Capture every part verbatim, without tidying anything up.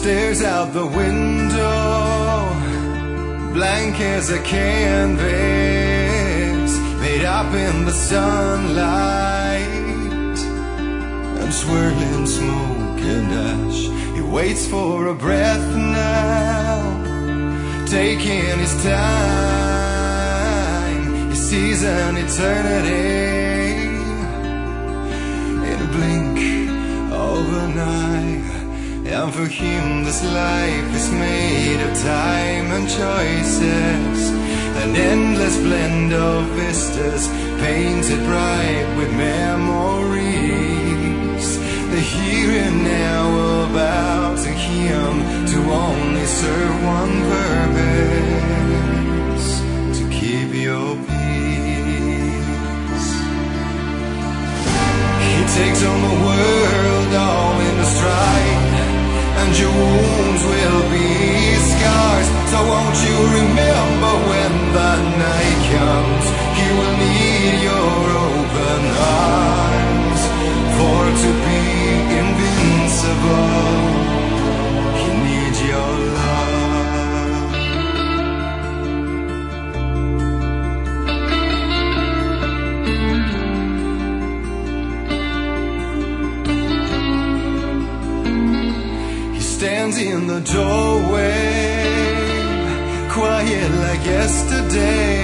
stares out the window, blank as a canvas, made up in the sunlight, and swirling smoke and ash. He waits for a breath now, taking his time. He sees an eternity in a blink of an eye. And for him this life is made of time and choices, an endless blend of vistas painted bright with memories. The here and now about to him to only serve one purpose, to keep your peace. He takes on the world all in a stride, and your wounds will be scars. So won't you remember when the night comes, he will need your open arms. For to be invincible, he needs your love. He stands in the doorway, quiet like yesterday,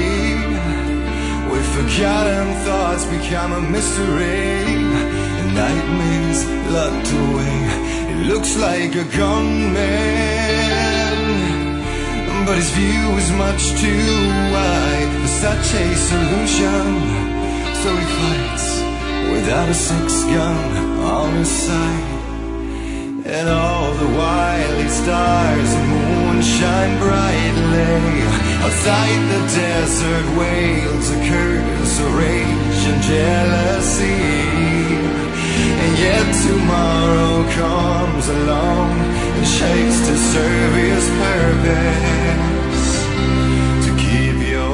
with forgotten thoughts become a mystery, and nightmares locked away. It looks like a gunman, but his view is much too wide for such a solution. So he fights without a six-gun on his side, and all the while his stars and moon shine brightly. Outside the desert wails a curse of rage and jealousy, and yet tomorrow comes along and shakes to serve his purpose, to keep your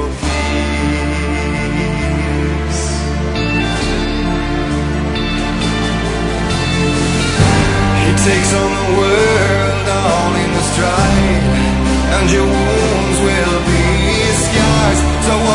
peace. He takes on the world all in the stride, and your wounds will be scars. So